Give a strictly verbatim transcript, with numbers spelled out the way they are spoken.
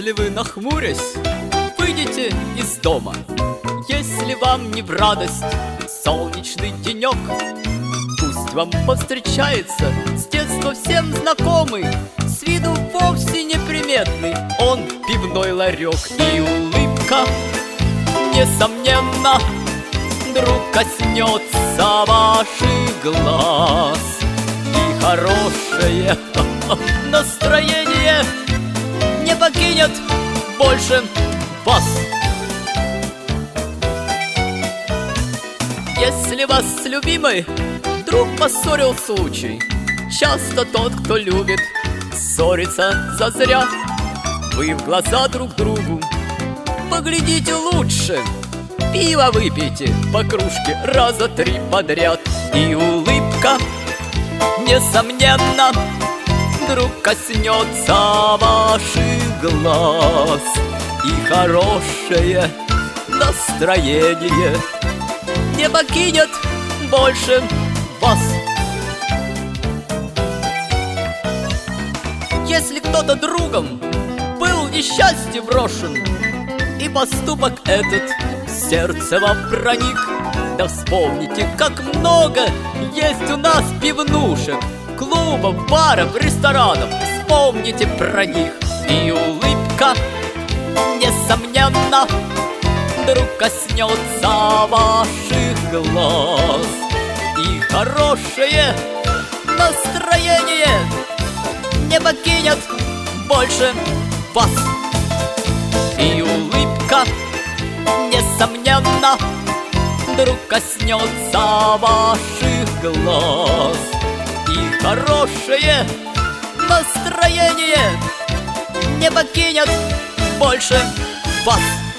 Если вы, нахмурясь, выйдете из дома, если вам не в радость солнечный денек, пусть вам повстречается с детства всем знакомый, с виду вовсе неприметный он пивной ларек. И улыбка, несомненно, вдруг коснется ваших глаз, и хорошее настроение не покинет больше вас. Если вас с любимой вдруг поссорил случай, часто тот, кто любит, ссорится зазря. Вы в глаза друг другу поглядите лучше, пиво выпейте по кружке раза три подряд. И улыбка, несомненно, вдруг коснется ваших глаз, и хорошее настроение не покинет больше вас. Если кто-то другом был в несчастье брошен, и поступок этот в сердце вам проник, да вспомните, как много есть у нас пивнушек, клубов, баров, ресторанов. Вспомните про них, и улыбка, несомненно, вдруг коснется ваших глаз, и хорошее настроение не покинет больше вас. И улыбка, несомненно, вдруг коснется ваших глаз, и хорошее настроение не покинет больше вас.